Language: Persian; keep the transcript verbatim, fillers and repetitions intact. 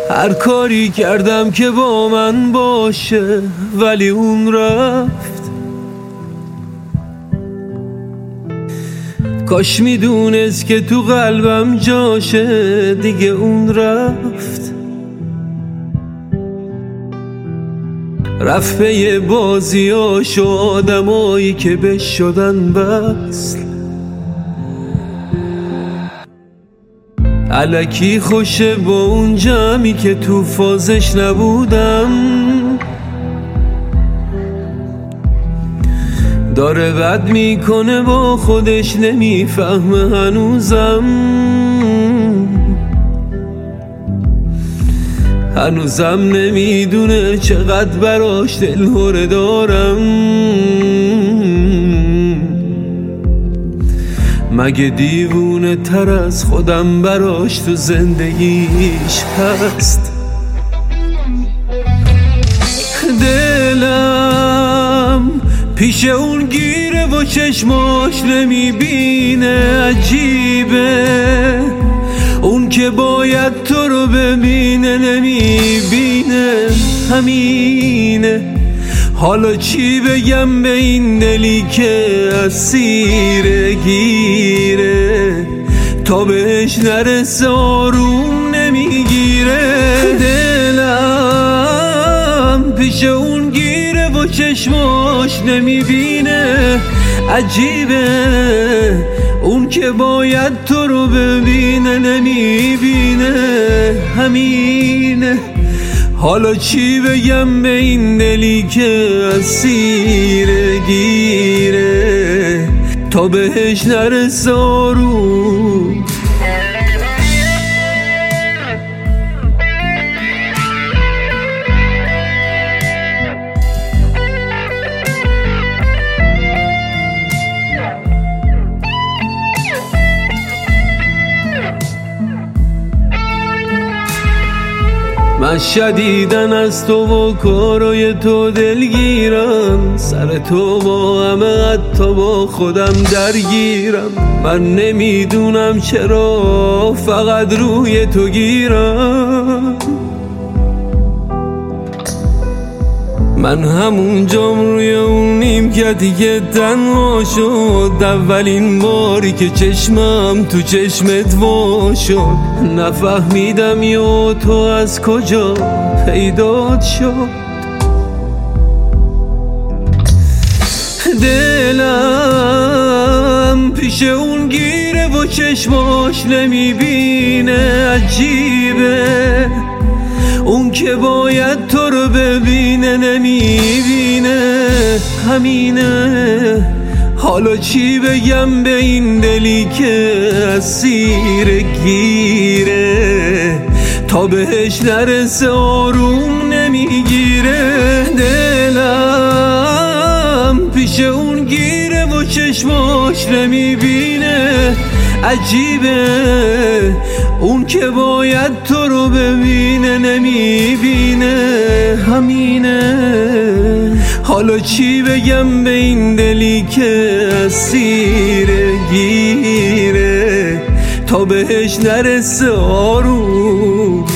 هر کاری کردم که با من باشه ولی اون رفت. کاش میدونست که تو قلبم جاشه دیگه اون رفت. رفت به یه بازیاش و آدمایی که بهش شدن وصل. الکی خوشه با اون جمعی که تو فازش نبودم. داره بد میکنه با خودش نمیفهمه هنوزم. هنوزم نمیدونه چقدر براش دلهره دارم. مگه دیوونه تر از خودم براش تو زندگیش هست. دلم پیش اون گیره و چشماش نمیبینه. عجیبه اون که باید تو رو ببینه نمیبینه. همینه. حالا چی بگم به این دلی که اسیر گیره تا بهش نرسه آروم نمیگیره. دلم پیش اون گیره و چشماش نمیبینه. عجیبه اون که باید تو رو ببینه نمیبینه. همینه. حالا چی بگم به این دلی که اسیر گیره تا بهش نرسه آروم. من شدیدن از تو و کارای تو دلگیرم. سر تو با همه حتی با خودم درگیرم. من نمیدونم چرا فقط روی تو گیرم. من همونجام روی اون نیمکتی که تنها شد. اولین باری که چشمم تو چشمت وا شد. نفهمیدم یا تو از کجا پیدات شد. دلم پیش اون گیره و چشماش نمیبینه. عجیبه اون که باید تو رو ببینه نمیبینه. همینه. حالا چی بگم به این دلی که اسیر گیره تا بهش نرسه آروم نمیگیره. دلم پیش اون گیره و چشماش نمیبینه. عجیبه اون که باید تو رو ببینه نمیبینه. همینه. حالا چی بگم به این دلی که اسیر گیره تا بهش نرسه آروم.